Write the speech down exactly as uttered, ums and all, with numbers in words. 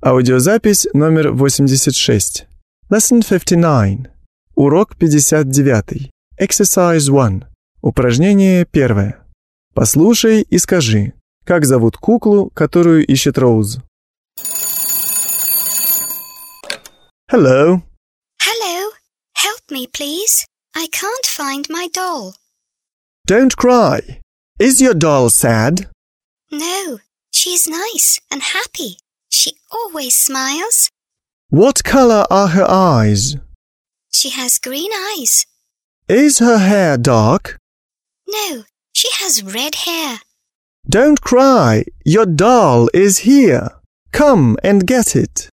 Аудиозапись номер восемьдесят шесть. Lesson fifty-nine. Урок пятьдесят девять. Exercise one. Упражнение первое. Послушай и скажи, как зовут куклу, которую ищет Роуз. Hello. Hello. Help me, please. I can't find my doll. Don't cry. Is your doll sad? No, she's nice and happy. She always smiles. What color are her eyes? She has green eyes. Is her hair dark? No, she has red hair. Don't cry. Your doll is here. Come and get it.